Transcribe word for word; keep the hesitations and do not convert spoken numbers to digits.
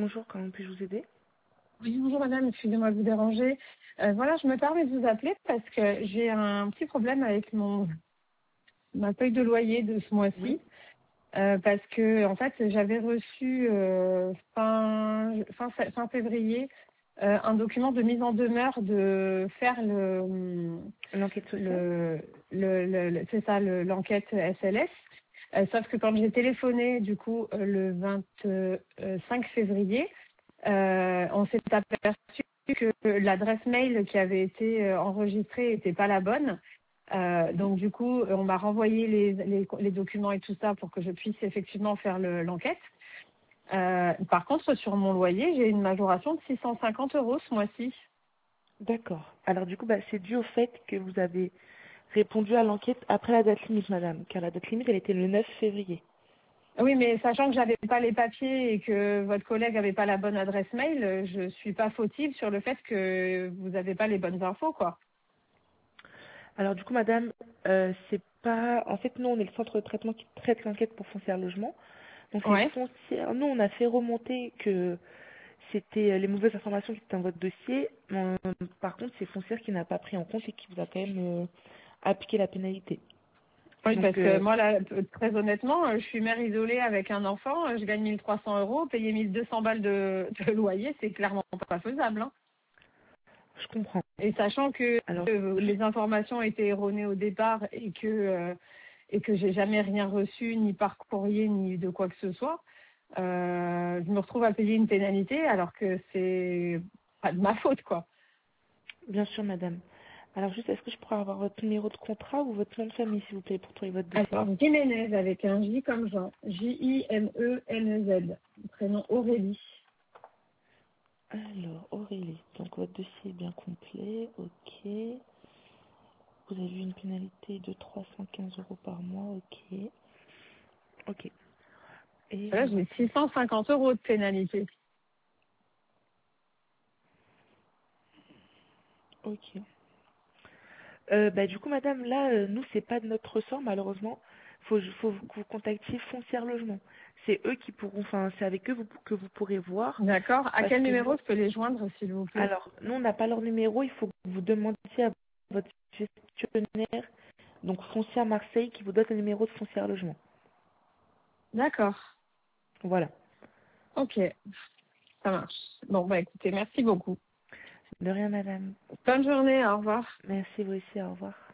bonjour, comment puis-je vous aider? Oui, bonjour madame, excusez-moi de vous déranger. Euh, voilà, je me permets de vous appeler parce que j'ai un petit problème avec mon ma feuille de loyer de ce Oui. mois-ci. Euh, parce que en fait j'avais reçu euh, fin, fin fin février euh, un document de mise en demeure de faire le L'enquête sociale? le, le, le- le- c'est ça le- l'enquête S L S. Euh, sauf que quand j'ai téléphoné du coup euh, le vingt-cinq février, euh, on s'est aperçu que l'adresse mail qui avait été euh, enregistrée n'était pas la bonne. Euh, Oui. donc du coup, on m'a renvoyé les, les, les documents et tout ça pour que je puisse effectivement faire le- l'enquête. Euh, par contre, sur mon loyer, j'ai une majoration de six cent cinquante euros ce mois-ci. D'accord. Alors du coup, bah, c'est dû au fait que vous avez répondu à l'enquête après la date limite, madame, car la date limite, elle était le neuf février. Oui, mais sachant que j'avais pas les papiers et que votre collègue avait pas la bonne adresse mail, je suis pas fautive sur le fait que vous n'avez pas les bonnes infos, quoi. Alors du coup, madame, euh, c'est pas... En fait, nous, on est le centre de traitement qui traite l'enquête pour Foncière Logement. Donc c'est Ouais. Foncière... Nous, on a fait remonter que c'était euh, les mauvaises informations qui étaient dans votre dossier. Euh, par contre, c'est Foncière qui n'a pas pris en compte et qui vous a quand même euh, appliqué la pénalité. Oui, parce Donc, que euh, moi, là, très honnêtement, euh, je suis mère isolée avec un enfant, euh, je gagne mille trois cents euros, payer mille deux cents balles de, de loyer, c'est clairement pas faisable, hein. je comprends. Et sachant que Alors, euh, juste... les informations étaient erronées au départ et que euh, et que j'ai jamais rien reçu, ni par courrier, ni de quoi que ce soit, euh, je me retrouve à payer une pénalité alors que c'est pas de ma faute, quoi. Bien sûr, madame. Alors, juste, est-ce que je pourrais avoir votre numéro de contrat ou votre nom de famille, s'il vous plaît, pour trouver votre dossier? Alors, Jiménez avec un J comme Jean, J I M E N E Z, prénom Aurélie. Alors, Aurélie, donc votre dossier est bien complet, ok. Vous avez eu une pénalité de trois cent quinze euros par mois, ok. Ok. Et Là, alors, j'ai attends, six cent cinquante euros de pénalité. ok. Euh, bah, du coup, madame, là, euh, nous, c'est pas de notre ressort, malheureusement. Faut, faut que vous contactiez Foncière Logement. C'est eux qui pourront, enfin, c'est avec eux vous- que vous pourrez voir, D'accord. À parce quel que numéro nous, je peux les joindre, s'il vous plaît? alors, nous, on n'a pas leur numéro, il faut que vous demandiez à votre gestionnaire, donc Foncière Marseille, qui vous donne le numéro de Foncière Logement. D'accord. Voilà. Ok, ça marche. Bon, bah écoutez, merci beaucoup. De rien, madame. Bonne journée, au revoir. Merci, vous aussi, au revoir.